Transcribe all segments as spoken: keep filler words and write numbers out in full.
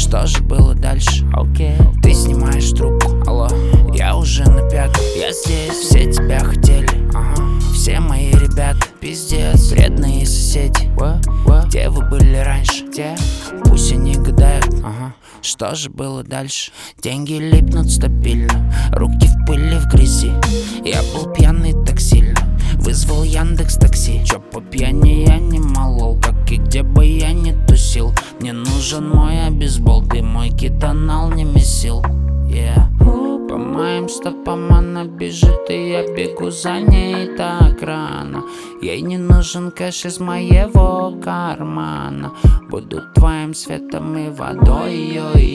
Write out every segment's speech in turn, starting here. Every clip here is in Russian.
Что же было дальше? Окей. Ты снимаешь трубку, алло, я уже на пятом. Я здесь, все тебя хотели, ага. Все мои ребята, пиздец. Вредные соседи, what? What? Где вы были раньше? Где? Пусть они гадают, ага. Что же было дальше? Деньги липнут стабильно, руки в пыли, в грязи. Я был пьяный так сильно, вызвал Яндекс такси. Чё по пьяни я не молол, как и где бы я не тусил. Мне нужен мой обезбол, ты мой кетонал не месил. Yeah. По моим стопам она бежит, и я бегу за ней так рано. Ей не нужен кэш из моего кармана. Буду твоим светом и водой.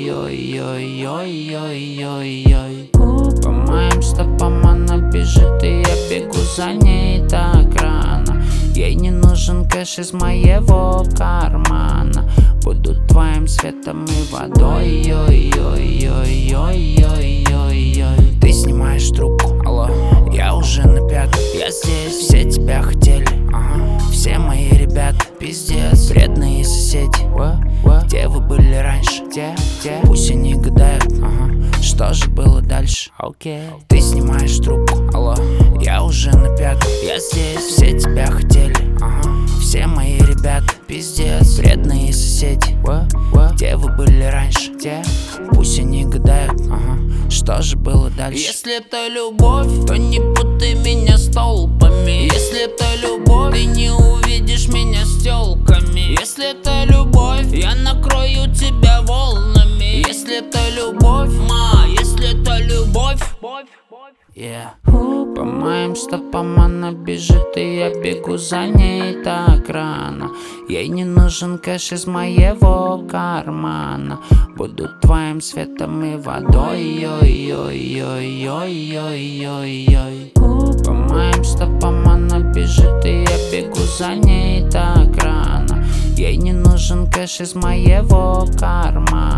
Ой-ой-ой-ой-ой-ой-ой. По моим стопам она бежит, и я бегу за ней так рано. Ей не нужен кэш из моего кармана. Буду твоим светом и водой. Ой-ой-ой-ой-ой-ой-ой. Ты снимаешь трубку, алло, я уже на пятом. Я здесь, все тебя хотели, ага. Все мои ребята, пиздец. Вредные соседи, what? What? Где вы были раньше? Где? Где? Пусть они гадают, ага. Что же было дальше? Окей. Ты снимаешь трубку, алло, я уже на пятом. Я здесь, все тебя хотели, ага. Все мои ребята, пиздец. Вредные соседи, what? What? Где вы были раньше? Где? Пусть они гадают, ага. Что же было дальше? Если это любовь, то не путай меня с толпами. Если это любовь, ты не увидишь меня с тёлками. Если это любовь, я накрою тебя волнами. Если это любовь, ма, если это любовь, yeah. По моим стопам она бежит, и я бегу за ней так рано. Ей не нужен кэш из моего кармана. Буду твоим светом и водой. Ой-ой-ой-ой-ой-ой-ой. По моим стопам она бежит, и я бегу за ней так рано. Ей не нужен кэш из моего кармана.